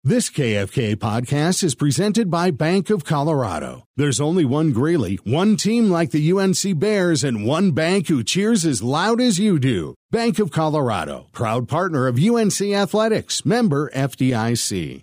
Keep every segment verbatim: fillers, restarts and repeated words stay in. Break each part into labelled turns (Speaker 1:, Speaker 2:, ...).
Speaker 1: This K F K podcast is presented by Bank of Colorado. There's only one Greeley, one team like the U N C Bears, and one bank who cheers as loud as you do. Bank of Colorado, proud partner of U N C Athletics, member F D I C.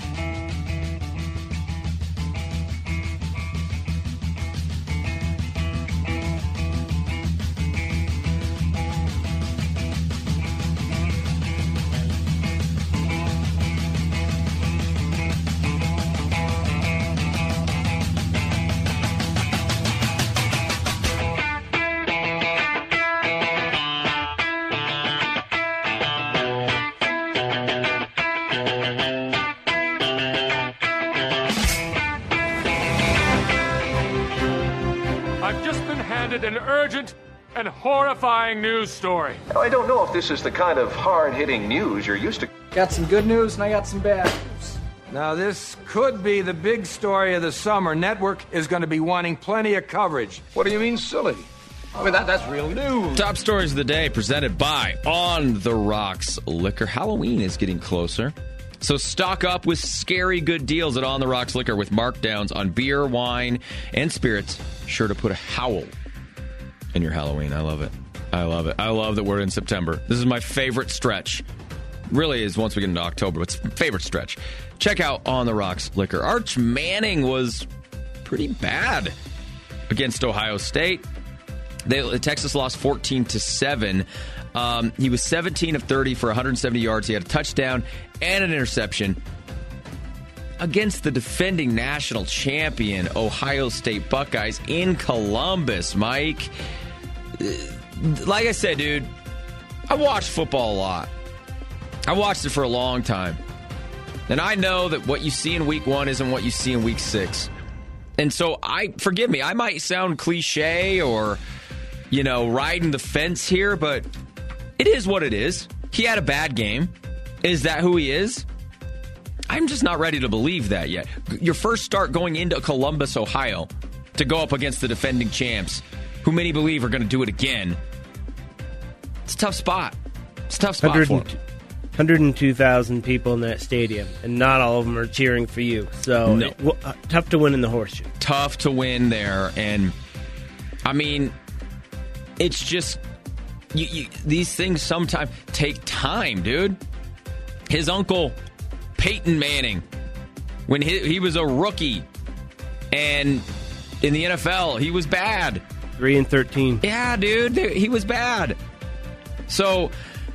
Speaker 2: And horrifying news story.
Speaker 3: I don't know if this is the kind of hard-hitting news you're used to.
Speaker 4: Got some good news and I got some bad news.
Speaker 5: Now, this could be the big story of the summer. Network is going to be wanting plenty of coverage.
Speaker 3: What do you mean, silly? I mean, that, that's real news.
Speaker 6: Top stories of the day presented by On the Rocks Liquor. Halloween is getting closer, so stock up with scary good deals at On the Rocks Liquor with markdowns on beer, wine, and spirits. Sure to put a howl in your Halloween. I love it. I love it. I love that we're in September. This is my favorite stretch. Really is once we get into October. It's my favorite stretch. Check out On the Rocks Liquor. Arch Manning was pretty bad against Ohio State. They, Texas lost fourteen to seven. Um, he was seventeen of thirty for one hundred seventy yards. He had a touchdown and an interception against the defending national champion Ohio State Buckeyes in Columbus, Mike. Like I said, dude, I watched football a lot. I watched it for a long time. And I know that what you see in week one isn't what you see in week six. And so, I forgive me, I might sound cliche or, you know, riding the fence here, but it is what it is. He had a bad game. Is that who he is? I'm just not ready to believe that yet. Your first start going into Columbus, Ohio, to go up against the defending champs, who many believe are going to do it again. It's a tough spot. It's a tough spot for him.
Speaker 7: one hundred two thousand people in that stadium, and not all of them are cheering for you. So,
Speaker 6: no.
Speaker 7: it, well, uh, tough to win in the horseshoe.
Speaker 6: Tough to win there. And, I mean, it's just, you, you, these things sometimes take time, dude. His uncle, Peyton Manning, when he, he was a rookie, and in the N F L, he was bad.
Speaker 7: three and thirteen.
Speaker 6: Yeah, dude, he was bad. So,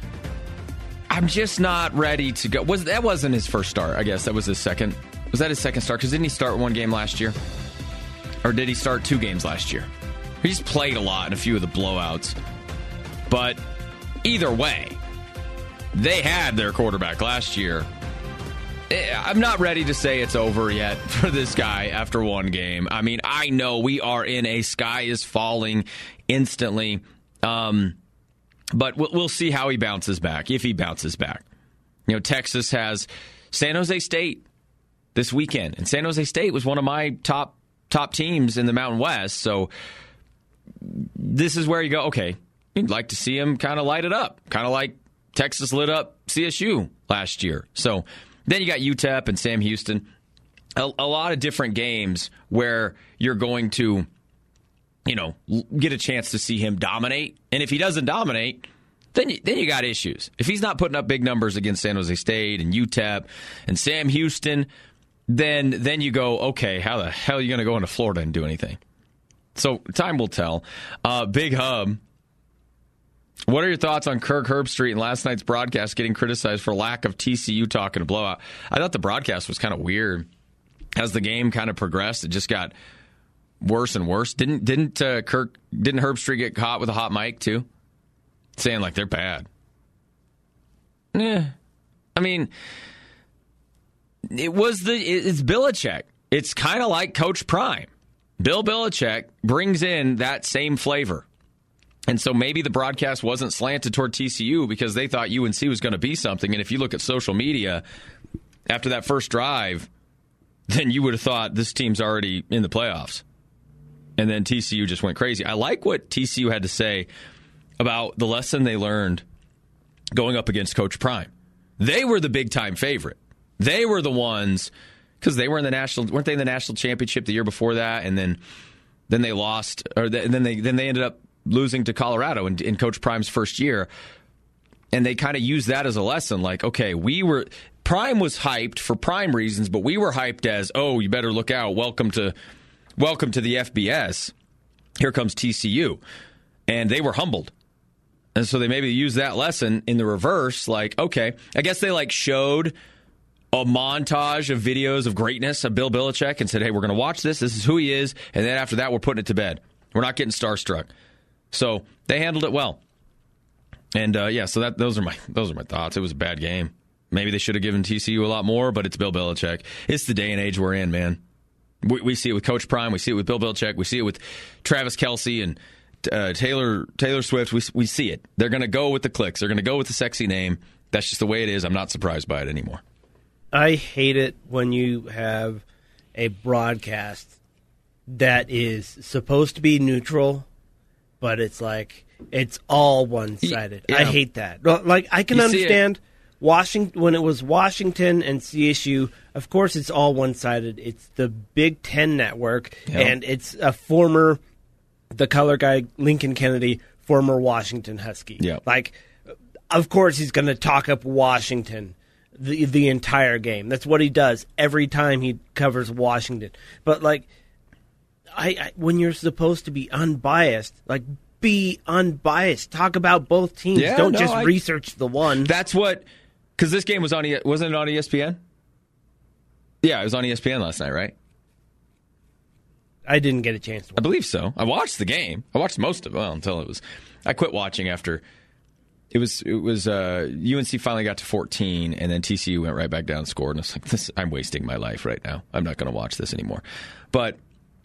Speaker 6: I'm just not ready to go. Was That wasn't his first start, I guess. That was his second. Was that his second start? Because didn't he start one game last year? Or did he start two games last year? He just played a lot in a few of the blowouts. But either way, they had their quarterback last year. I'm not ready to say it's over yet for this guy after one game. I mean, I know we are in a sky is falling instantly. Um, but we'll, we'll see how he bounces back, if he bounces back. You know, Texas has San Jose State this weekend. And San Jose State was one of my top top teams in the Mountain West. So this is where you go, okay, you'd like to see him kind of light it up. Kind of like Texas lit up C S U last year. So then you got U T E P and Sam Houston. A, a lot of different games where you're going to, you know, get a chance to see him dominate. And if he doesn't dominate, then you, then you got issues. If he's not putting up big numbers against San Jose State and U T E P and Sam Houston, then then you go, okay, how the hell are you going to go into Florida and do anything? So time will tell. Uh, Big Hub, what are your thoughts on Kirk Herbstreit and last night's broadcast getting criticized for lack of T C U talk in a blowout? I thought the broadcast was kind of weird. As the game kind of progressed, it just got worse and worse. Didn't didn't uh, Kirk didn't Herbstreit get caught with a hot mic too, saying like they're bad? Yeah, I mean, it was the it's Belichick. It's kind of like Coach Prime. Bill Belichick brings in that same flavor. And so maybe the broadcast wasn't slanted toward T C U because they thought U N C was going to be something. And if you look at social media, after that first drive, then you would have thought this team's already in the playoffs. And then T C U just went crazy. I like what T C U had to say about the lesson they learned going up against Coach Prime. They were the big-time favorite. They were the ones, because they were in the national, weren't they in the national championship the year before that? And then then they lost, or the, then they then they ended up losing to Colorado in, in Coach Prime's first year. And they kind of used that as a lesson. Like, okay, we were, Prime was hyped for Prime reasons, but we were hyped as, oh, you better look out. Welcome to, welcome to the F B S. Here comes T C U. And they were humbled. And so they maybe used that lesson in the reverse. Like, okay, I guess they like showed a montage of videos of greatness of Bill Belichick and said, hey, we're going to watch this. This is who he is. And then after that, we're putting it to bed. We're not getting starstruck. So they handled it well. And uh, yeah, so that those are my those are my thoughts. It was a bad game. Maybe they should have given T C U a lot more, but it's Bill Belichick. It's the day and age we're in, man. We, we see it with Coach Prime. We see it with Bill Belichick. We see it with Travis Kelce and uh, Taylor Taylor Swift. We we see it. They're going to go with the clicks. They're going to go with the sexy name. That's just the way it is. I'm not surprised by it anymore.
Speaker 7: I hate it when you have a broadcast that is supposed to be neutral, but it's like it's all one-sided. Yeah. I hate that. Like, I can you understand Washington when it was Washington and C S U. Of course, it's all one-sided. It's the Big Ten Network, yep. and it's a former, the color guy Lincoln Kennedy, former Washington Husky.
Speaker 6: Yep.
Speaker 7: Like, of course, he's going to talk up Washington the the entire game. That's what he does every time he covers Washington. But like, I, I when you're supposed to be unbiased, like be unbiased. Talk about both teams.
Speaker 6: Yeah,
Speaker 7: Don't
Speaker 6: no,
Speaker 7: just
Speaker 6: I,
Speaker 7: research the one.
Speaker 6: That's what, because this game was on. Wasn't it on E S P N? Yeah, it was on E S P N last night, right?
Speaker 7: I didn't get a chance to watch.
Speaker 6: I believe so. I watched the game. I watched most of it well, until it was. I quit watching after. It was it was uh, U N C finally got to fourteen, and then T C U went right back down and scored. And I was like, "This, I'm wasting my life right now. I'm not going to watch this anymore." But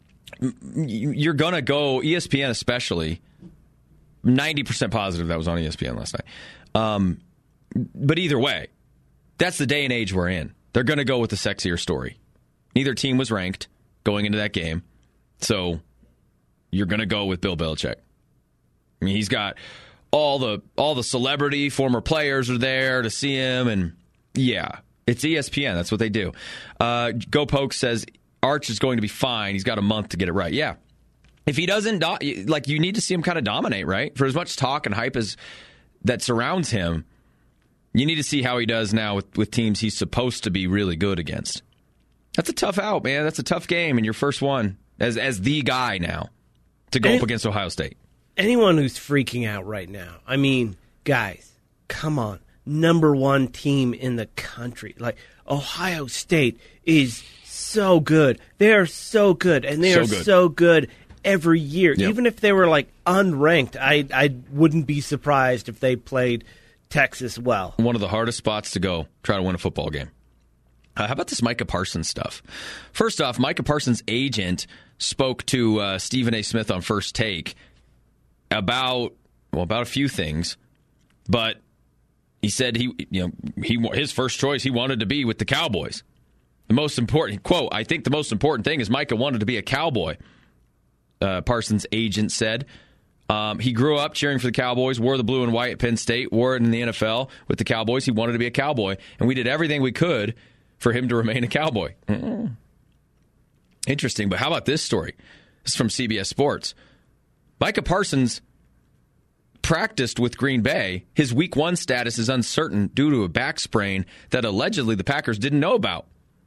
Speaker 6: you're going to go, E S P N especially, ninety percent positive that was on E S P N last night. Um, but either way, that's the day and age we're in. They're going to go with the sexier story. Neither team was ranked going into that game, so you're going to go with Bill Belichick. I mean, he's got all the all the celebrity former players are there to see him, and yeah, it's E S P N. That's what they do. Uh, Go Poke says Arch is going to be fine. He's got a month to get it right. Yeah, if he doesn't, do- like you need to see him kind of dominate, right? For as much talk and hype as that surrounds him, you need to see how he does now with, with teams he's supposed to be really good against. That's a tough out, man. That's a tough game in your first one as as the guy now to go and up against Ohio State.
Speaker 7: Anyone who's freaking out right now, I mean, guys, come on. Number one team in the country. Like, Ohio State is so good. They are so good, and they so are good. so good every year. Yep. Even if they were, like, unranked, I, I wouldn't be surprised if they played Texas well.
Speaker 6: One of the hardest spots to go, try to win a football game. Uh, how about this Micah Parsons stuff? First off, Micah Parsons' agent spoke to uh, Stephen A. Smith on First Take about well about a few things, but he said he you know he his first choice he wanted to be with the Cowboys. The most important quote, I think the most important thing is Micah wanted to be a Cowboy. Uh, Parsons' agent said um, he grew up cheering for the Cowboys, wore the blue and white at Penn State, wore it in the N F L with the Cowboys. He wanted to be a Cowboy, and we did everything we could for him to remain a Cowboy. Mm. Interesting, but how about this story? This is from C B S Sports. Micah Parsons practiced with Green Bay. His week one status is uncertain due to a back sprain that allegedly the Packers didn't know about.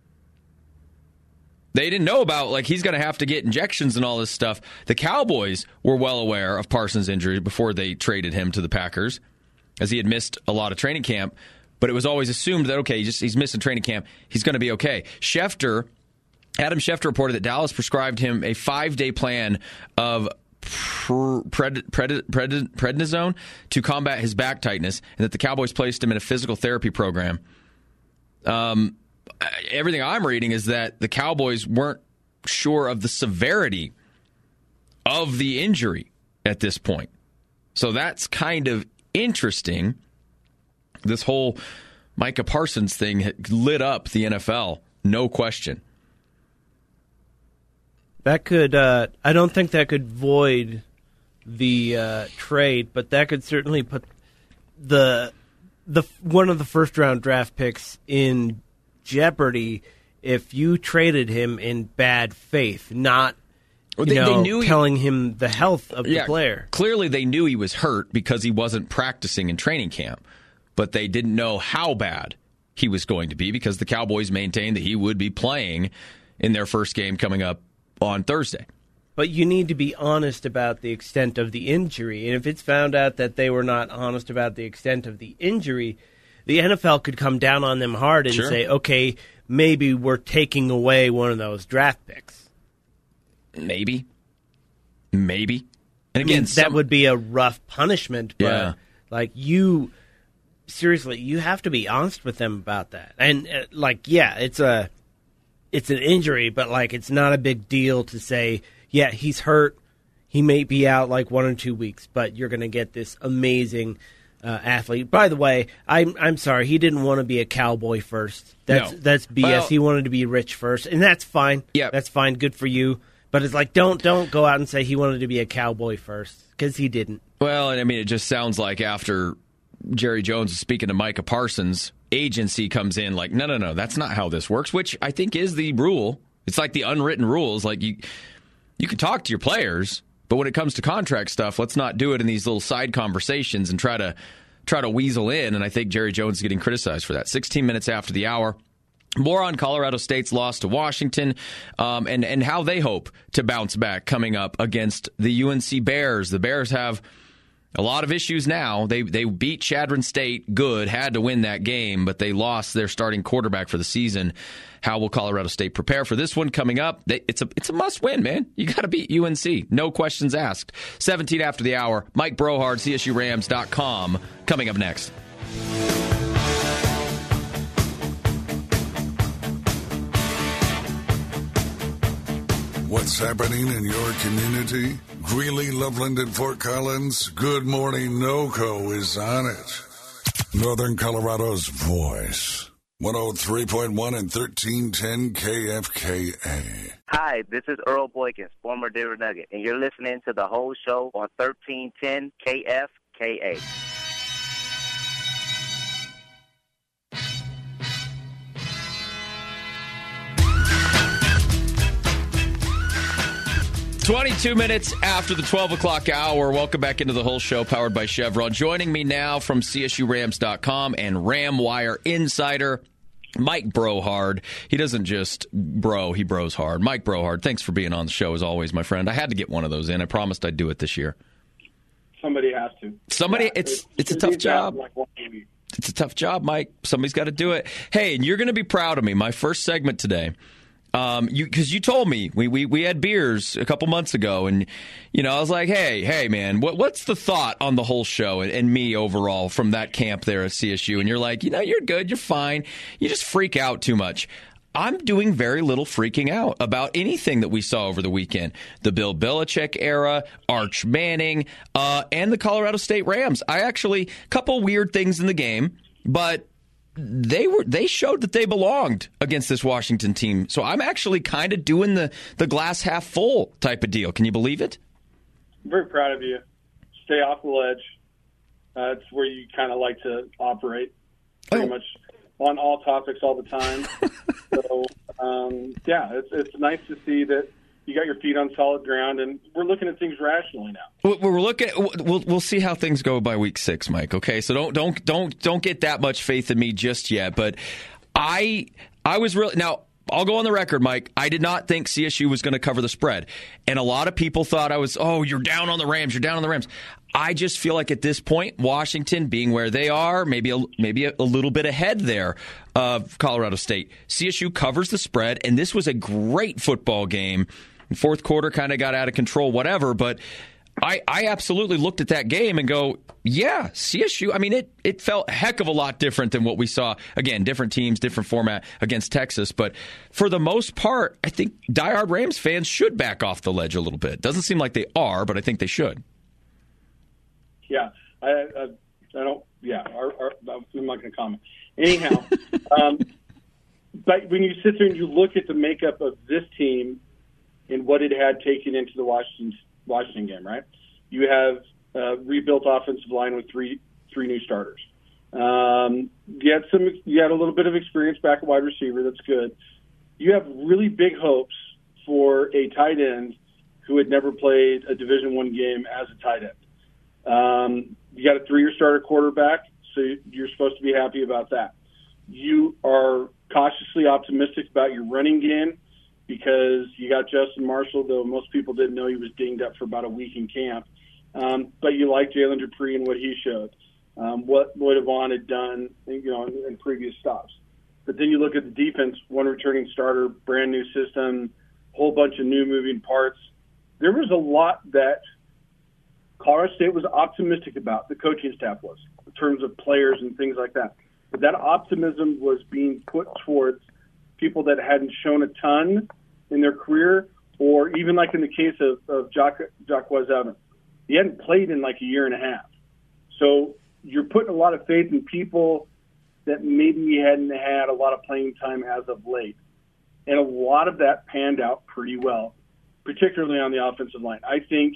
Speaker 6: They didn't know about, like, he's going to have to get injections and all this stuff. The Cowboys were well aware of Parsons' injury before they traded him to the Packers, as he had missed a lot of training camp. But it was always assumed that, okay, just he's missing training camp. He's going to be okay. Schefter, Adam Schefter reported that Dallas prescribed him a five-day plan of Pred, pred, pred, prednisone to combat his back tightness, and that the Cowboys placed him in a physical therapy program. Um, everything I'm reading is that the Cowboys weren't sure of the severity of the injury at this point. So that's kind of interesting. This whole Micah Parsons thing lit up the N F L, no question.
Speaker 7: That could, uh, I don't think that could void the uh, trade, but that could certainly put the the one of the first round draft picks in jeopardy if you traded him in bad faith, not you
Speaker 6: they,
Speaker 7: know,
Speaker 6: they knew
Speaker 7: telling
Speaker 6: he,
Speaker 7: him the health of
Speaker 6: yeah,
Speaker 7: the player.
Speaker 6: Clearly they knew he was hurt because he wasn't practicing in training camp, but they didn't know how bad he was going to be because the Cowboys maintained that he would be playing in their first game coming up on Thursday.
Speaker 7: But you need to be honest about the extent of the injury. And if it's found out that they were not honest about the extent of the injury, the N F L could come down on them hard and
Speaker 6: sure.
Speaker 7: say, okay, maybe we're taking away one of those draft picks.
Speaker 6: Maybe. Maybe. And again,
Speaker 7: I mean,
Speaker 6: some,
Speaker 7: that would be a rough punishment. But,
Speaker 6: yeah.
Speaker 7: like, you, seriously, you have to be honest with them about that. And, uh, like, yeah, it's a, it's an injury, but, like, it's not a big deal to say, yeah, he's hurt. He may be out like one or two weeks, but you're going to get this amazing uh, athlete. By the way, I'm I'm sorry, he didn't want to be a Cowboy first. That's
Speaker 6: no.
Speaker 7: that's B S.
Speaker 6: Well,
Speaker 7: he wanted to be rich first, and that's fine.
Speaker 6: Yeah,
Speaker 7: that's fine. Good for you. But it's like don't don't go out and say he wanted to be a Cowboy first because he didn't.
Speaker 6: Well, I mean, it just sounds like after Jerry Jones is speaking to Micah Parsons, agency comes in like, no, no, no, that's not how this works. Which I think is the rule. It's like the unwritten rules. Like you. You can talk to your players, but when it comes to contract stuff, let's not do it in these little side conversations and try to try to weasel in. And I think Jerry Jones is getting criticized for that. sixteen minutes after the hour. More on Colorado State's loss to Washington um, and, and how they hope to bounce back coming up against the U N C Bears. The Bears have a lot of issues now. They they beat Chadron State good, had to win that game, but they lost their starting quarterback for the season. How will Colorado State prepare for this one coming up? They, it's a it's a must win, man. You got to beat U N C. No questions asked. seventeen after the hour. Mike Brohard, C S U Rams dot com, coming up next.
Speaker 8: What's happening in your community? Greeley, Loveland, and Fort Collins? Good Morning NoCo is on it. Northern Colorado's voice. one oh three point one and thirteen ten K F K A.
Speaker 9: Hi, this is Earl Boykins, former Denver Nugget, and you're listening to the whole show on thirteen ten K F K A.
Speaker 6: twenty-two minutes after the twelve o'clock hour. Welcome back into the whole show, powered by Chevron. Joining me now from C S U Rams dot com and RamWire Insider, Mike Brohard. He doesn't just bro, he bros hard. Mike Brohard, thanks for being on the show as always, my friend. I had to get one of those in. I promised I'd do it this year.
Speaker 10: Somebody has to.
Speaker 6: Somebody,
Speaker 10: yeah,
Speaker 6: it's
Speaker 10: it's,
Speaker 6: it's a tough job.
Speaker 10: Like
Speaker 6: it's a tough job, Mike. Somebody's got to do it. Hey, and you're going to be proud of me. My first segment today. Um, you because you told me we, we we had beers a couple months ago, and you know I was like, hey, hey, man, what what's the thought on the whole show and, and me overall from that camp there at C S U? And you're like, you know, you're good, you're fine, you just freak out too much. I'm doing very little freaking out about anything that we saw over the weekend. The Bill Belichick era, Arch Manning, uh, and the Colorado State Rams. I actually a couple weird things in the game, but. They were. They showed that they belonged against this Washington team. So I'm actually kind of doing the, the glass half full type of deal. Can you believe it?
Speaker 10: I'm very proud of you. Stay off the ledge. Uh, it's where you kind of like to operate, pretty oh. much on all topics all the time. so um, yeah, it's it's nice to see that you got your feet on solid ground, and we're looking at things rationally now.
Speaker 6: We're looking. We'll we'll see how things go by week six, Mike. Okay, so don't don't don't don't get that much faith in me just yet. But I I was really now. I'll go on the record, Mike. I did not think C S U was going to cover the spread, and a lot of people thought I was. Oh, you're down on the Rams. You're down on the Rams. I just feel like at this point, Washington being where they are, maybe a, maybe a, a little bit ahead there of Colorado State. C S U covers the spread, and this was a great football game. Fourth quarter kind of got out of control, whatever, but I, I absolutely looked at that game and go, yeah, C S U, I mean, it, it felt a heck of a lot different than what we saw. Again, different teams, different format against Texas, but for the most part, I think diehard Rams fans should back off the ledge a little bit. Doesn't seem like they are, but I think they should.
Speaker 10: Yeah, I, I, I don't, yeah, our, our, I'm not going to comment. Anyhow, um, but when you sit there and you look at the makeup of this team, and what it had taken into the Washington Washington game, right? You have a rebuilt offensive line with three three new starters. Um, you had some, you had a little bit of experience back at wide receiver. That's good. You have really big hopes for a tight end who had never played a Division One game as a tight end. Um, you got a three-year starter quarterback, so you're supposed to be happy about that. You are cautiously optimistic about your running game because you got Justin Marshall, though most people didn't know he was dinged up for about a week in camp. Um, but you like Jalen Dupree and what he showed, um, what Lloyd Avaughn had done, you know, in, in previous stops. But then you look at the defense, one returning starter, brand new system, whole bunch of new moving parts. There was a lot that Colorado State was optimistic about, the coaching staff was, in terms of players and things like that. But that optimism was being put towards people that hadn't shown a ton in their career, or even like in the case of, of Jacques, Jacques Evans. He hadn't played in like a year and a half. So you're putting a lot of faith in people that maybe hadn't had a lot of playing time as of late. And a lot of that panned out pretty well, particularly on the offensive line. I think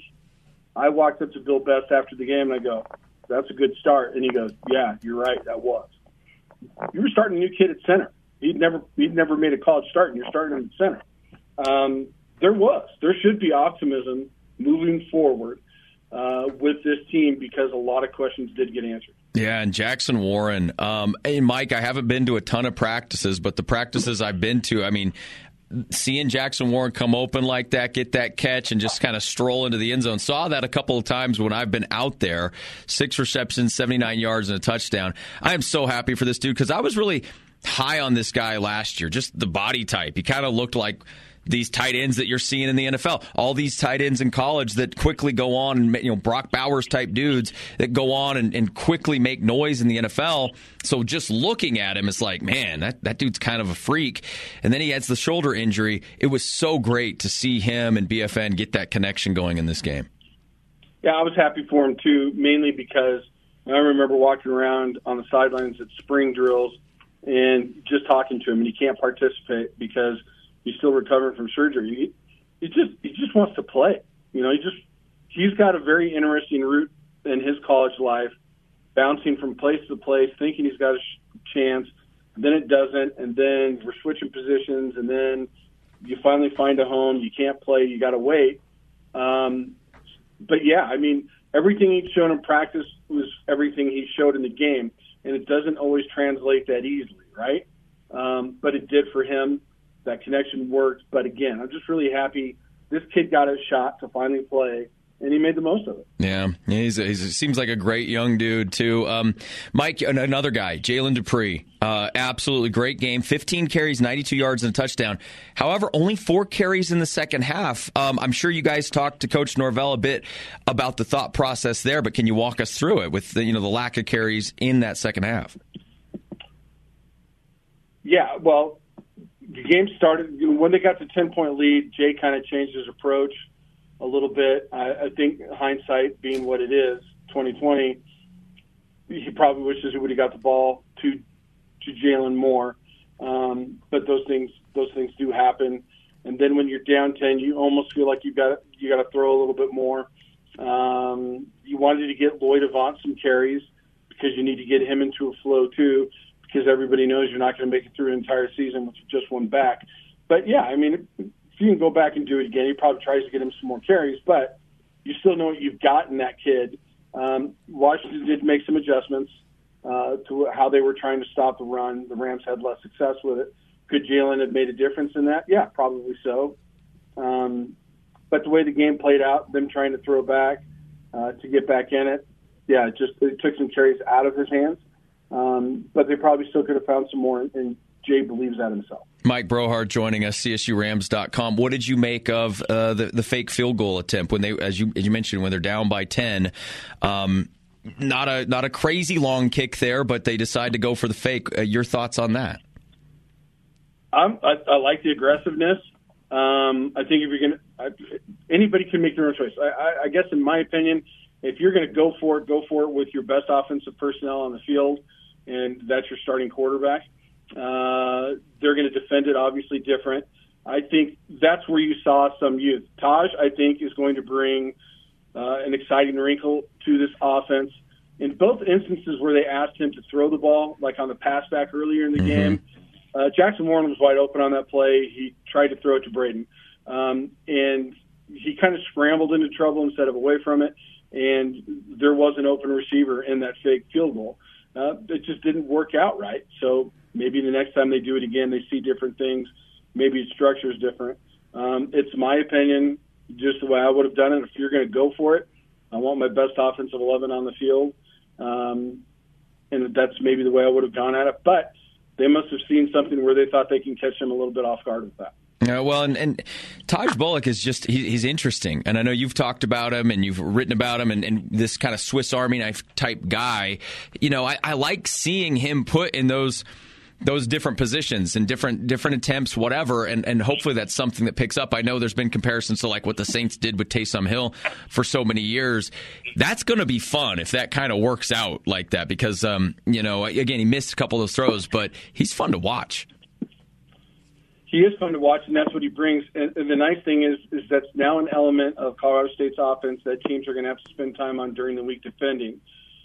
Speaker 10: I walked up to Bill Best after the game and I go, that's a good start. And he goes, yeah, you're right, that was. You were starting a new kid at center. He'd never he'd never made a college start, and you're starting him at center. Um, there was. There should be optimism moving forward uh, with this team because a lot of questions did get answered.
Speaker 6: Yeah, and Jackson Warren. Um, hey, Mike, I haven't been to a ton of practices, but the practices I've been to, I mean, seeing Jackson Warren come open like that, get that catch, and just kind of stroll into the end zone. Saw that a couple of times when I've been out there. Six receptions, seventy-nine yards, and a touchdown. I am so happy for this dude because I was really high on this guy last year, just the body type. He kind of looked like these tight ends that you're seeing in the N F L. All these tight ends in college that quickly go on and, you know, Brock Bowers type dudes that go on and, and quickly make noise in the N F L. So just looking at him, it's like, man, that, that dude's kind of a freak. And then he has the shoulder injury. It was so great to see him and B F N get that connection going in this game.
Speaker 10: Yeah, I was happy for him too, mainly because I remember walking around on the sidelines at spring drills and just talking to him, and he can't participate because he's still recovering from surgery. He, he just he just wants to play. You know, he just he's got a very interesting route in his college life, bouncing from place to place, thinking he's got a sh- chance, and then it doesn't, and then we're switching positions, and then you finally find a home. You can't play. You got to wait. Um, but yeah, I mean, everything he's shown in practice was everything he showed in the game, and it doesn't always translate that easily, right? Um, but it did for him. That connection worked. But again, I'm just really happy this kid got a shot to finally play, and he made the most of it.
Speaker 6: Yeah, he's, he's he seems like a great young dude, too. Um, Mike, another guy, Jalen Dupree, uh, absolutely great game. fifteen carries, ninety-two yards, and a touchdown. However, only four carries in the second half. Um, I'm sure you guys talked to Coach Norvell a bit about the thought process there, but can you walk us through it with the, you know, the lack of carries in that second half?
Speaker 10: Yeah, well, the game started when they got the ten-point lead. Jay kind of changed his approach a little bit. I, I think hindsight being what it is, twenty twenty, he probably wishes he would have got the ball to to Jalen more. Um, but those things those things do happen. And then when you're down ten, you almost feel like you got you got to throw a little bit more. Um, you wanted to get Lloyd Avaughn some carries because you need to get him into a flow too, because everybody knows you're not going to make it through an entire season with just one back. But, yeah, I mean, if you can go back and do it again, he probably tries to get him some more carries, but you still know what you've got in that kid. Um, Washington did make some adjustments uh, to how they were trying to stop the run. The Rams had less success with it. Could Jalen have made a difference in that? Yeah, probably so. Um, but the way the game played out, them trying to throw back uh, to get back in it, yeah, it just it took some carries out of his hands. Um, but they probably still could have found some more, and Jay believes that himself.
Speaker 6: Mike Brohard joining us, C S U Rams dot com. What did you make of uh, the, the fake field goal attempt when they, as you as you mentioned, when they're down by ten? Um, not a not a crazy long kick there, but they decide to go for the fake. Uh, your thoughts on that?
Speaker 10: I'm, I, I like the aggressiveness. Um, I think if you're going to, anybody can make their own choice. I, I, I guess, in my opinion, if you're going to go for it, go for it with your best offensive personnel on the field, and that's your starting quarterback. Uh, they're going to defend it obviously different. I think that's where you saw some youth. Taj, I think, is going to bring uh, an exciting wrinkle to this offense. in both instances where they asked him to throw the ball, like on the pass back earlier in the mm-hmm. game, uh, Jackson Warren was wide open on that play. He tried to throw it to Braden. Um, and he kind of scrambled into trouble instead of away from it. And there was an open receiver in that fake field goal. Uh, it just didn't work out right. So maybe the next time they do it again, they see different things. Maybe its structure is different. Um, it's my opinion, just the way I would have done it. If you're going to go for it, I want my best offensive eleven on the field. Um, and that's maybe the way I would have gone at it. But they must have seen something where they thought they can catch him a little bit off guard with that.
Speaker 6: Yeah, well, and, and Taj Bullock is just, he, he's interesting. And I know you've talked about him and you've written about him and, and this kind of Swiss Army knife type guy. You know, I, I like seeing him put in those those different positions and different different attempts, whatever, and, and hopefully that's something that picks up. I know there's been comparisons to like what the Saints did with Taysom Hill for so many years. That's going to be fun if that kind of works out like that because, um, you know, again, he missed a couple of those throws, but he's fun to watch.
Speaker 10: He is fun to watch, and that's what he brings. And, and the nice thing is, is that's now an element of Colorado State's offense that teams are going to have to spend time on during the week defending.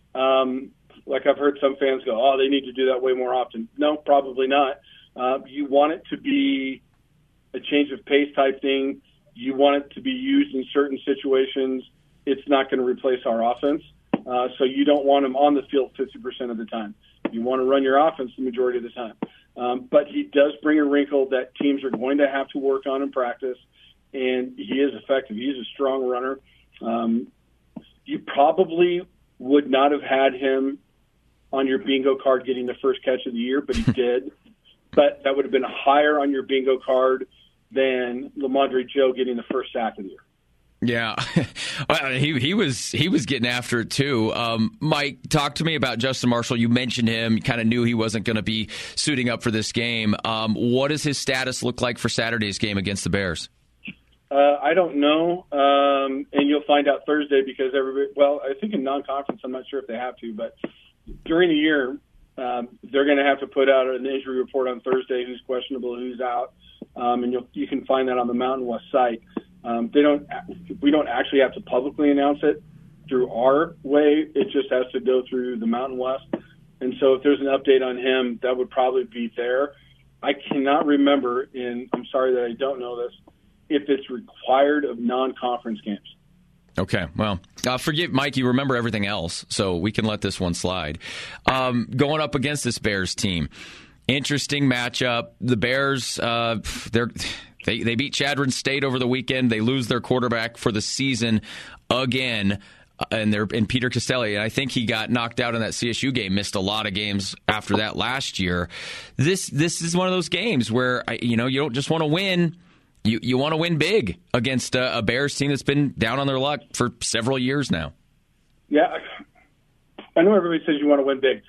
Speaker 10: Um, like I've heard some fans go, oh, they need to do that way more often. No, probably not. Uh, you want it to be a change of pace type thing. You want it to be used in certain situations. It's not going to replace our offense. Uh, so you don't want him on the field fifty percent of the time. You want to run your offense the majority of the time. Um, but he does bring a wrinkle that teams are going to have to work on in practice, and he is effective. He is a strong runner. Um, you probably would not have had him on your bingo card getting the first catch of the year, but he did. But that would have been higher on your bingo card than Lamondre Joe getting the first sack of the year.
Speaker 6: Yeah, well, he he was he was getting after it too. Um, Mike, talk to me about Justin Marshall. You mentioned him. You kind of knew he wasn't going to be suiting up for this game. Um, what does his status look like for Saturday's game against the Bears?
Speaker 10: Uh, I don't know, um, and you'll find out Thursday because everybody. Well, I think in non-conference, I'm not sure if they have to, but during the year, um, they're going to have to put out an injury report on Thursday. Who's questionable, who's out, um, and you'll, you can find that on the Mountain West site. Um, they don't. We don't actually have to publicly announce it through our way. It just has to go through the Mountain West. And so, if there's an update on him, that would probably be there. I cannot remember, and I'm sorry that I don't know this, if it's required of non-conference games.
Speaker 6: Okay, well, uh, forgive Mike. You remember everything else, so we can let this one slide. Um, going up against this Bears team, interesting matchup. The Bears, uh, they're. They they beat Chadron State over the weekend. They lose their quarterback for the season again, and they're in Peter Castelli. And I think he got knocked out in that C S U game. Missed a lot of games after that last year. This this is one of those games where you know you don't just want to win. You you want to win big against a, a Bears team that's been down on their luck for several years now.
Speaker 10: Yeah, I know everybody says you want to win big.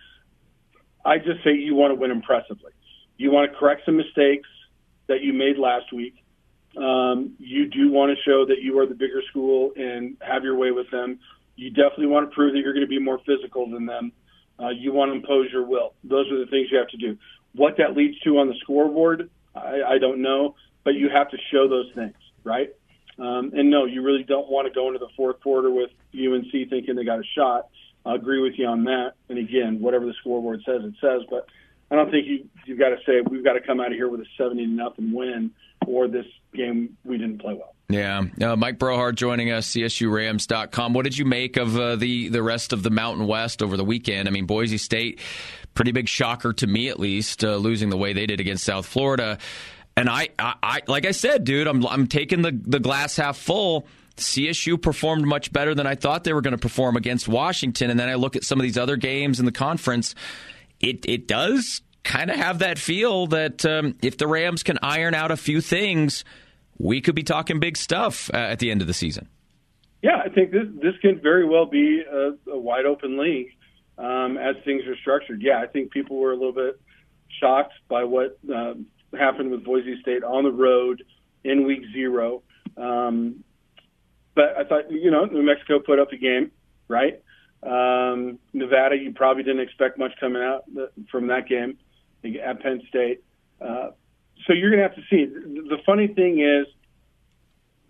Speaker 10: I just say you want to win impressively. You want to correct some mistakes that you made last week. Um, you do want to show that you are the bigger school and have your way with them. You definitely want to prove that you're going to be more physical than them. Uh, you want to impose your will. Those are the things you have to do. What that leads to on the scoreboard, I, I don't know, but you have to show those things, right? Um, and no, you really don't want to go into the fourth quarter with U N C thinking they got a shot. I agree with you on that. And again, whatever the scoreboard says, it says, but I don't think you, you've got to say we've got to come out of here with a seventy to nothing win, or this game we didn't play well.
Speaker 6: Yeah. Uh, Mike Brohard joining us, C S U Rams dot com. What did you make of uh, the, the rest of the Mountain West over the weekend? I mean, Boise State, pretty big shocker to me at least, uh, losing the way they did against South Florida. And I, I, I like I said, dude, I'm I'm taking the, the glass half full. C S U performed much better than I thought they were going to perform against Washington. And then I look at some of these other games in the conference. It it does kind of have that feel that um, if the Rams can iron out a few things, we could be talking big stuff uh, at the end of the season.
Speaker 10: Yeah, I think this this could very well be a, a wide open league um, as things are structured. Yeah, I think people were a little bit shocked by what uh, happened with Boise State on the road in week zero. Um, but I thought, you know, New Mexico put up a game, right? Um, Nevada, you probably didn't expect much coming out from that game at Penn State. Uh, so you're going to have to see. The funny thing is,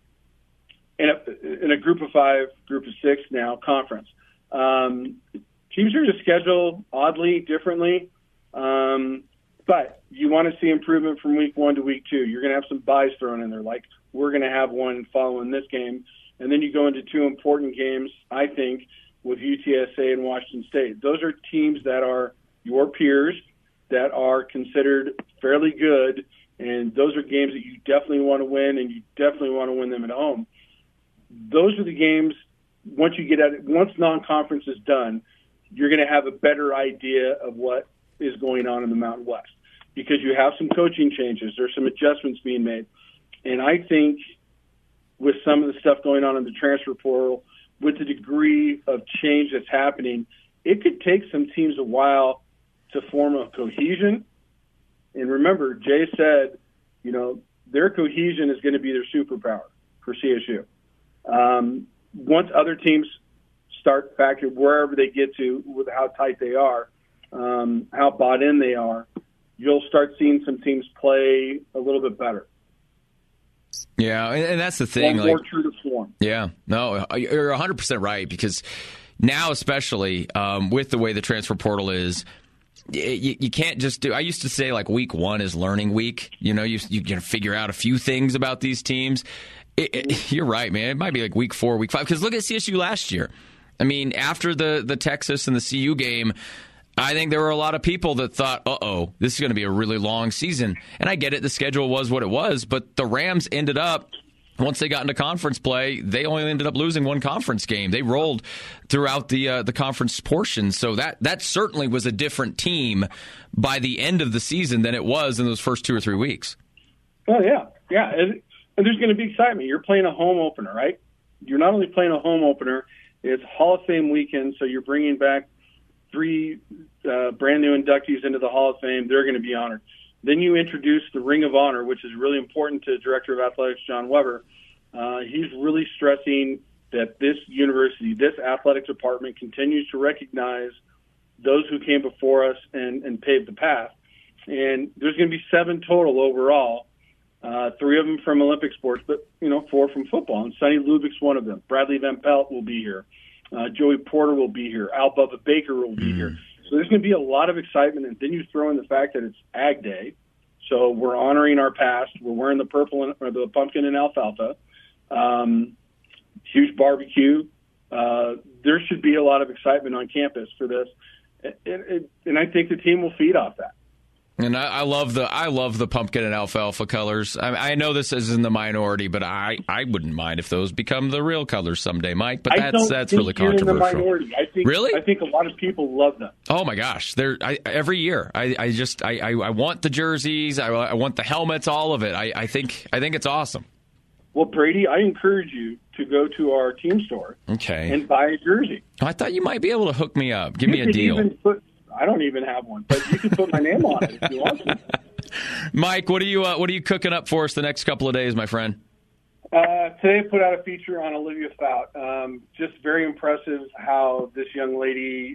Speaker 10: in a, in a group of five, group of six now conference, um, teams are to schedule oddly, differently, um, but you want to see improvement from week one to week two. You're going to have some buys thrown in there, like we're going to have one following this game. And then you go into two important games, I think, with U T S A and Washington State. Those are teams that are your peers, that are considered fairly good, and those are games that you definitely want to win, and you definitely want to win them at home. Those are the games, once you get at it, once non-conference is done, you're going to have a better idea of what is going on in the Mountain West, because you have some coaching changes. There's some adjustments being made. And I think with some of the stuff going on in the transfer portal, with the degree of change that's happening, it could take some teams a while to form a cohesion. And remember, Jay said, you know, their cohesion is going to be their superpower for C S U. Um, once other teams start factoring wherever they get to with how tight they are, um, how bought in they are, you'll start seeing some teams play a little bit better.
Speaker 6: Yeah, and that's the thing.
Speaker 10: More
Speaker 6: like,
Speaker 10: true to form.
Speaker 6: Yeah, no, you're one hundred percent right, because now especially um, with the way the transfer portal is, you, you can't just do – I used to say like week one is learning week. You know, you, you can figure out a few things about these teams. It, it, you're right, man. It might be like week four, week five, because look at C S U last year. I mean, after the, the Texas and the C U game – I think there were a lot of people that thought, uh-oh, this is going to be a really long season. And I get it, the schedule was what it was, but the Rams ended up, once they got into conference play, they only ended up losing one conference game. They rolled throughout the uh, the conference portion. So that, that certainly was a different team by the end of the season than it was in those first two or three weeks.
Speaker 10: Oh, yeah. Yeah, and, and there's going to be excitement. You're playing a home opener, right? You're not only playing a home opener, it's Hall of Fame weekend, so you're bringing back three uh, brand new inductees into the Hall of Fame. They're going to be honored. Then you introduce the Ring of Honor, which is really important to Director of Athletics John Weber. Uh, he's really stressing that this university, this athletic department, continues to recognize those who came before us and, and paved the path. And there's going to be seven total overall, uh, three of them from Olympic sports, but, you know, four from football. And Sonny Lubbock's one of them. Bradley Van Pelt will be here. Uh, Joey Porter will be here. Al Bubba Baker will be mm. here. So there's going to be a lot of excitement. And then you throw in the fact that it's Ag Day. So we're honoring our past. We're wearing the purple and, or the pumpkin and alfalfa. Um, huge barbecue. Uh, there should be a lot of excitement on campus for this. And, and, and I think the team will feed off that.
Speaker 6: And I, I love the I love the pumpkin and alfalfa colors. I, I know this is in the minority, but I, I wouldn't mind if those become the real colors someday, Mike. But that's that's really controversial.
Speaker 10: In the minority. I think,
Speaker 6: really?
Speaker 10: I think a lot of people love them.
Speaker 6: Oh my gosh! They're I, every year. I, I just I, I, I want the jerseys. I, I want the helmets. All of it. I, I think I think it's awesome.
Speaker 10: Well, Brady, I encourage you to go to our team store.
Speaker 6: Okay.
Speaker 10: And buy a jersey.
Speaker 6: I thought you might be able to hook me up. Give
Speaker 10: you
Speaker 6: me a deal.
Speaker 10: Even put, I don't even have one, but you can put my name on it if you want to.
Speaker 6: Mike, what are you uh, what are you cooking up for us the next couple of days, my friend?
Speaker 10: Uh, today, I put out a feature on Olivia Fout. Um, just very impressive how this young lady,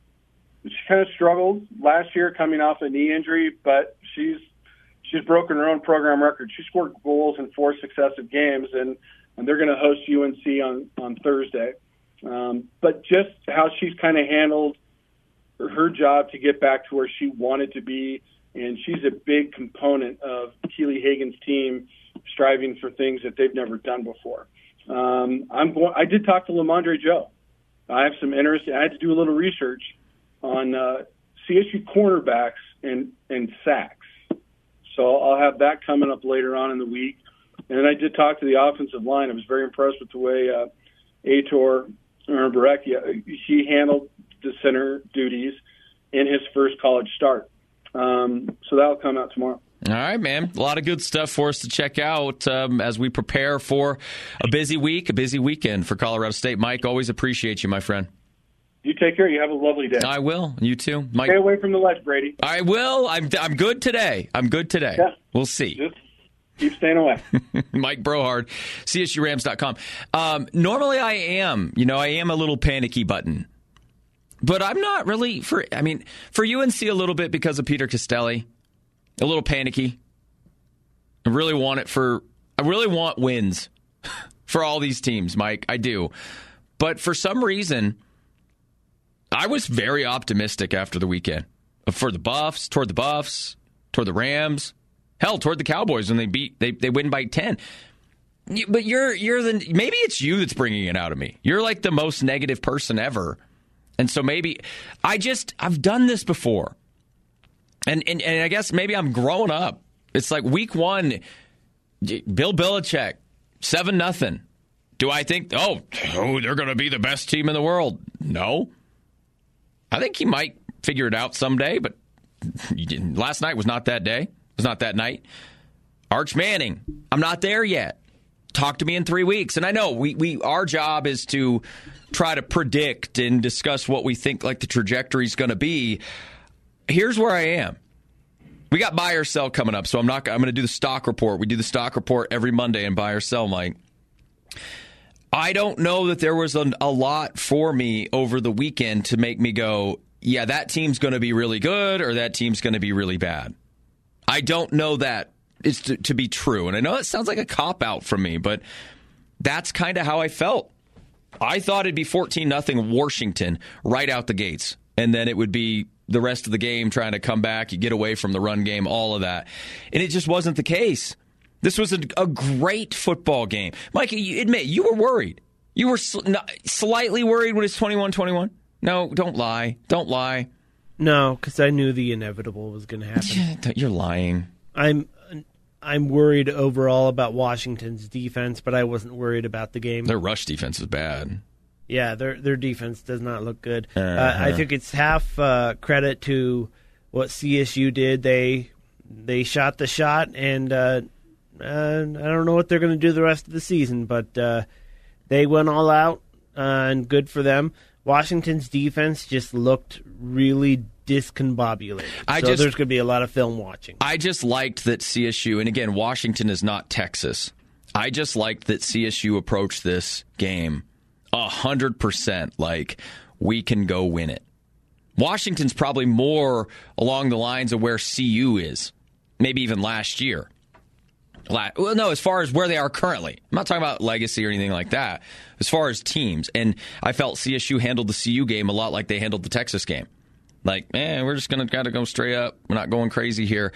Speaker 10: she kind of struggled last year coming off a knee injury, but she's she's broken her own program record. She scored goals in four successive games, and, and they're going to host U N C on, on Thursday. Um, but just how she's kind of handled her job to get back to where she wanted to be, and she's a big component of Keely Hagan's team striving for things that they've never done before. Um, I'm going. I did talk to Lamondre Joe. I have some interest. I had to do a little research on uh, C S U cornerbacks and, and sacks. So I'll have that coming up later on in the week. And then I did talk to the offensive line. I was very impressed with the way uh, Aitor Barecchia, he handled the center duties in his first college start. Um, so that'll come out tomorrow.
Speaker 6: All right, man. A lot of good stuff for us to check out um, as we prepare for a busy week, a busy weekend for Colorado State. Mike, always appreciate you, my friend.
Speaker 10: You take care. You have a lovely day.
Speaker 6: I will. You too. Mike.
Speaker 10: Stay away from the ledge, Brady.
Speaker 6: I will. I'm I'm good today. I'm good today.
Speaker 10: Yeah.
Speaker 6: We'll see.
Speaker 10: Just keep staying away.
Speaker 6: Mike Brohard, C S U Rams dot com. Um, normally I am, you know, I am a little panicky button. But I'm not really for, I mean, for U N C a little bit because of Peter Castelli. A little panicky. I really want it for, I really want wins for all these teams, Mike. I do. But for some reason, I was very optimistic after the weekend for the Buffs, toward the Buffs, toward the Rams, hell, toward the Cowboys when they beat they they win by ten. But you're you're the maybe it's you that's bringing it out of me. You're like the most negative person ever, and so maybe I just I've done this before, and and, and I guess maybe I'm growing up. It's like week one, Bill Belichick, seven nothing. Do I think oh oh they're going to be the best team in the world? No. I think he might figure it out someday, but last night was not that day. It was not that night. Arch Manning, I'm not there yet. Talk to me in three weeks. And I know we, we our job is to try to predict and discuss what we think like the trajectory is going to be. Here's where I am. We got buy or sell coming up, so I'm not. I'm going to do the stock report. We do the stock report every Monday in buy or sell, Mike. I don't know that there was a, a lot for me over the weekend to make me go, yeah, that team's going to be really good or that team's going to be really bad. I don't know that is to, to be true. And I know it sounds like a cop-out from me, but that's kind of how I felt. I thought it'd be fourteen nothing Washington right out the gates. And then it would be the rest of the game trying to come back, you get away from the run game, all of that. And it just wasn't the case. This was a, a great football game. Mike, you admit, you were worried. You were sl- not, slightly worried when it's twenty-one twenty-one? No, don't lie. Don't lie.
Speaker 7: No, because I knew the inevitable was going to happen.
Speaker 6: You're lying.
Speaker 7: I'm I'm worried overall about Washington's defense, but I wasn't worried about the game.
Speaker 6: Their rush defense is bad.
Speaker 7: Yeah, their their defense does not look good.
Speaker 6: Uh-huh.
Speaker 7: Uh, I think it's half uh, credit to what C S U did. They they shot the shot, and uh, uh, I don't know what they're going to do the rest of the season, but uh, they went all out, uh, and good for them. Washington's defense just looked really discombobulated.
Speaker 6: I
Speaker 7: so
Speaker 6: just,
Speaker 7: there's going to be a lot of film watching.
Speaker 6: I just liked that C S U, and again, Washington is not Texas. I just liked that C S U approached this game one hundred percent like we can go win it. Washington's probably more along the lines of where C U is, maybe even last year. Well, no, as far as where they are currently. I'm not talking about legacy or anything like that. As far as teams. And I felt C S U handled the C U game a lot like they handled the Texas game. Like, man, we're just going to kind of go straight up. We're not going crazy here.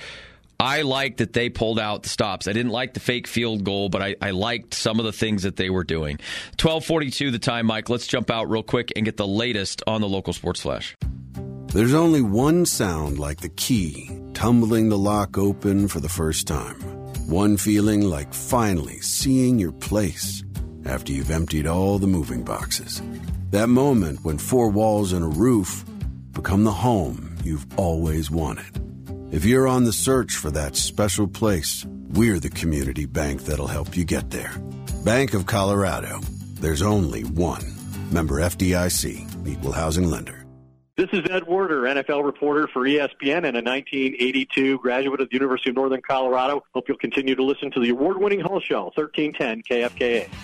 Speaker 6: I liked that they pulled out the stops. I didn't like the fake field goal, but I, I liked some of the things that they were doing. twelve forty-two the time, Mike. Let's jump out real quick and get the latest on the local sports flash.
Speaker 11: There's only one sound like the key tumbling the lock open for the first time. One feeling like finally seeing your place after you've emptied all the moving boxes. That moment when four walls and a roof become the home you've always wanted. If you're on the search for that special place, we're the community bank that'll help you get there. Bank of Colorado. There's only one. Member F D I C. Equal housing lender.
Speaker 12: This is Ed Werder, N F L reporter for E S P N and a nineteen eighty-two graduate of the University of Northern Colorado. Hope you'll continue to listen to the award-winning Hull Show, thirteen ten K F K A.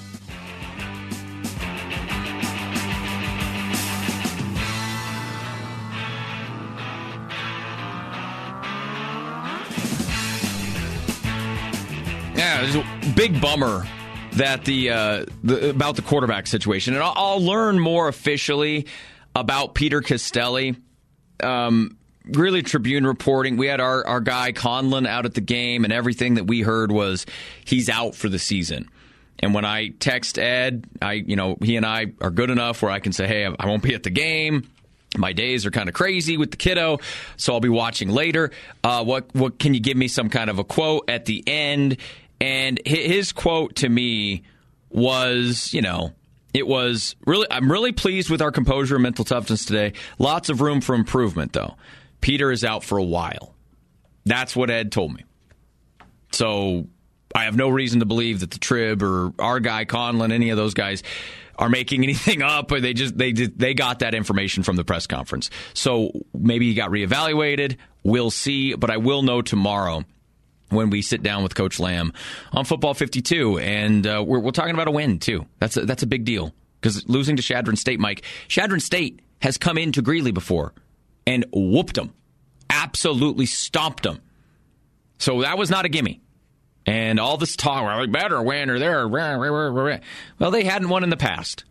Speaker 6: Yeah, it's a big bummer that the, uh, the about the quarterback situation. And I'll, I'll learn more officially about Peter Costelli. Um, really Tribune reporting. We had our, our guy Conlon out at the game, and everything that we heard was he's out for the season. And when I text Ed, I you know he and I are good enough where I can say, hey, I won't be at the game. My days are kind of crazy with the kiddo, so I'll be watching later. Uh, what what can you give me some kind of a quote at the end? And his quote to me was, you know, it was really, I'm really pleased with our composure and mental toughness today. Lots of room for improvement, though. Peter is out for a while. That's what Ed told me. So I have no reason to believe that the Trib or our guy Conlon, any of those guys, are making anything up, or they just they did, they got that information from the press conference. So maybe he got reevaluated. We'll see, but I will know tomorrow when we sit down with Coach Lamb on Football fifty-two, and uh, we're, we're talking about a win too. That's a, that's a big deal, because losing to Chadron State, Mike, Chadron State has come into Greeley before and whooped them, absolutely stomped them. So that was not a gimme. And all this talk, well, we better win or there. Well, they hadn't won in the past.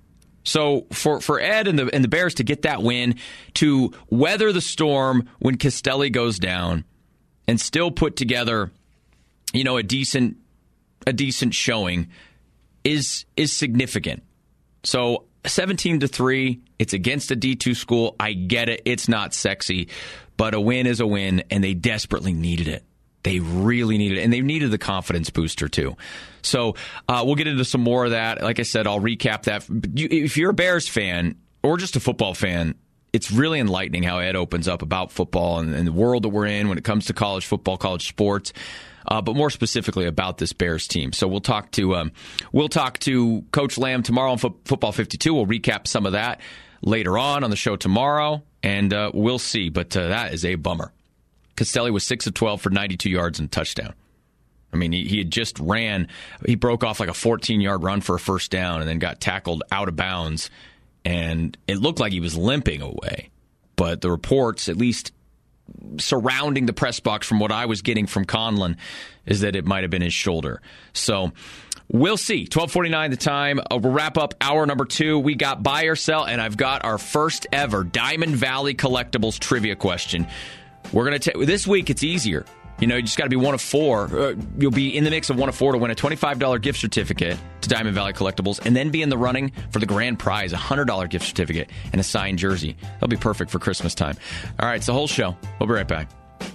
Speaker 6: So for, for Ed and the and the Bears to get that win, to weather the storm when Castelli goes down, and still put together, you know, a decent a decent showing, is is significant. So seventeen to three, it's against a D two school. I get it. It's not sexy, but a win is a win, and they desperately needed it. They really needed it, and they needed the confidence booster, too. So uh, we'll get into some more of that. Like I said, I'll recap that. You, if you're a Bears fan or just a football fan, it's really enlightening how Ed opens up about football and, and the world that we're in when it comes to college football, college sports, uh, but more specifically about this Bears team. So we'll talk to um, we'll talk to Coach Lamb tomorrow on Fo- Football fifty-two. We'll recap some of that later on on the show tomorrow, and uh, we'll see. But uh, that is a bummer. Castelli was six of twelve for ninety-two yards and a touchdown. I mean, he, he had just ran. He broke off like a fourteen-yard run for a first down and then got tackled out of bounds. And it looked like he was limping away. But the reports, at least surrounding the press box from what I was getting from Conlon, is that it might have been his shoulder. So we'll see. twelve forty-nine the time. Uh, we'll wrap up hour number two. We got buy or sell, and I've got our first ever Diamond Valley Collectibles trivia question. We're going to take this week. It's easier. You know, you just got to be one of four. Uh, you'll be in the mix of one of four to win a twenty-five dollars gift certificate to Diamond Valley Collectibles, and then be in the running for the grand prize, a one hundred dollars gift certificate and a signed jersey. That'll be perfect for Christmas time. All right, it's the whole show. We'll be right back.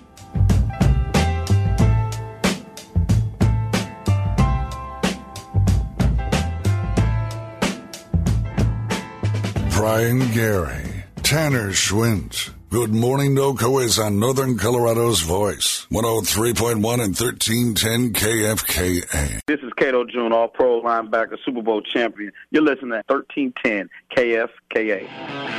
Speaker 8: Brian Gary, Tanner Schwint. Good Morning NoCo is on Northern Colorado's Voice, one oh three point one and thirteen ten K F K A.
Speaker 13: This is Cato June, all-pro linebacker, Super Bowl champion. You're listening to thirteen ten K F K A.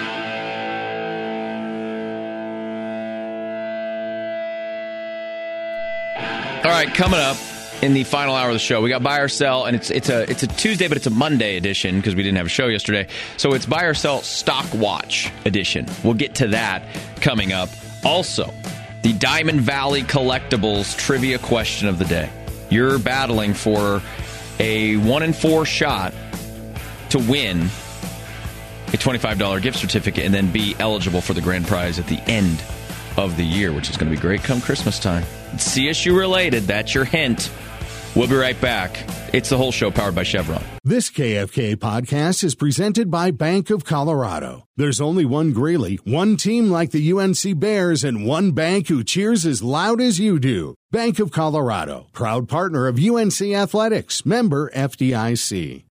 Speaker 6: All right, coming up in the final hour of the show, we got buy or sell, and it's it's a it's a Tuesday, but it's a Monday edition because we didn't have a show yesterday. So it's buy or sell stock watch edition. We'll get to that coming up. Also, the Diamond Valley Collectibles trivia question of the day. You're battling for a one in four shot to win a twenty-five dollars gift certificate and then be eligible for the grand prize at the end of the year, which is going to be great come Christmas time. It's C S U related. That's your hint. We'll be right back. It's the whole show powered by Chevron.
Speaker 1: This K F K podcast is presented by Bank of Colorado. There's only one Greeley, one team like the U N C Bears, and one bank who cheers as loud as you do. Bank of Colorado, proud partner of U N C Athletics, member F D I C.